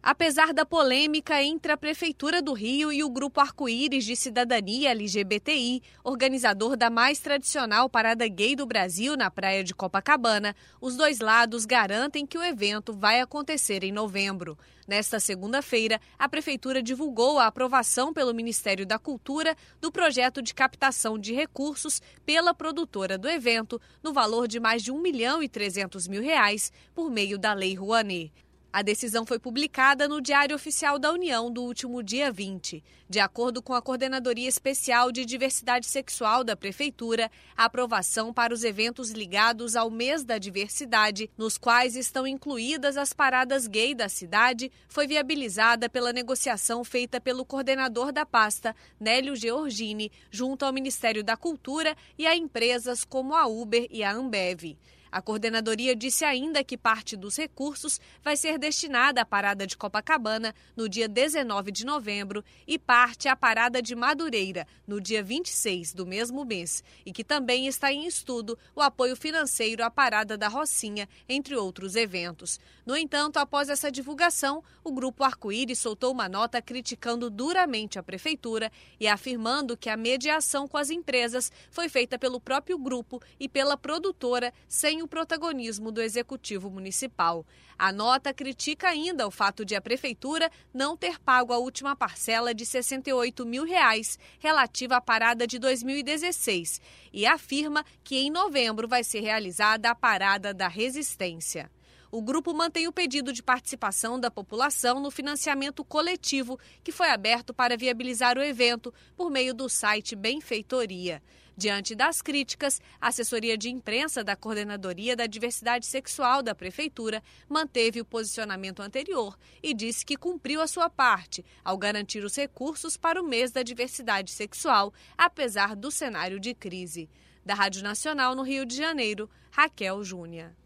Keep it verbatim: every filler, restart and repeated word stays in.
Apesar da polêmica entre a Prefeitura do Rio e o Grupo Arco-Íris de Cidadania L G B T I, organizador da mais tradicional parada gay do Brasil na praia de Copacabana, os dois lados garantem que o evento vai acontecer em novembro. Nesta segunda-feira, a Prefeitura divulgou a aprovação pelo Ministério da Cultura do projeto de captação de recursos pela produtora do evento, no valor de mais de um milhão e trezentos mil reais, por meio da Lei Rouanet. A decisão foi publicada no Diário Oficial da União do último dia vinte. De acordo com a Coordenadoria Especial de Diversidade Sexual da Prefeitura, a aprovação para os eventos ligados ao Mês da Diversidade, nos quais estão incluídas as paradas gay da cidade, foi viabilizada pela negociação feita pelo coordenador da pasta, Nélio Georgini, junto ao Ministério da Cultura e a empresas como a Uber e a Ambev. A coordenadoria disse ainda que parte dos recursos vai ser destinada à parada de Copacabana no dia dezenove de novembro e parte à parada de Madureira no dia vinte e seis do mesmo mês e que também está em estudo o apoio financeiro à parada da Rocinha, entre outros eventos. No entanto, após essa divulgação, o Grupo Arco-Íris soltou uma nota criticando duramente a Prefeitura e afirmando que a mediação com as empresas foi feita pelo próprio grupo e pela produtora sem o o protagonismo do Executivo Municipal. A nota critica ainda o fato de a Prefeitura não ter pago a última parcela de sessenta e oito mil reais relativa à parada de dois mil e dezesseis e afirma que em novembro vai ser realizada a parada da Resistência. O grupo mantém o pedido de participação da população no financiamento coletivo que foi aberto para viabilizar o evento por meio do site Benfeitoria. Diante das críticas, a assessoria de imprensa da Coordenadoria da Diversidade Sexual da Prefeitura manteve o posicionamento anterior e disse que cumpriu a sua parte ao garantir os recursos para o mês da diversidade sexual, apesar do cenário de crise. Da Rádio Nacional no Rio de Janeiro, Raquel Júnior.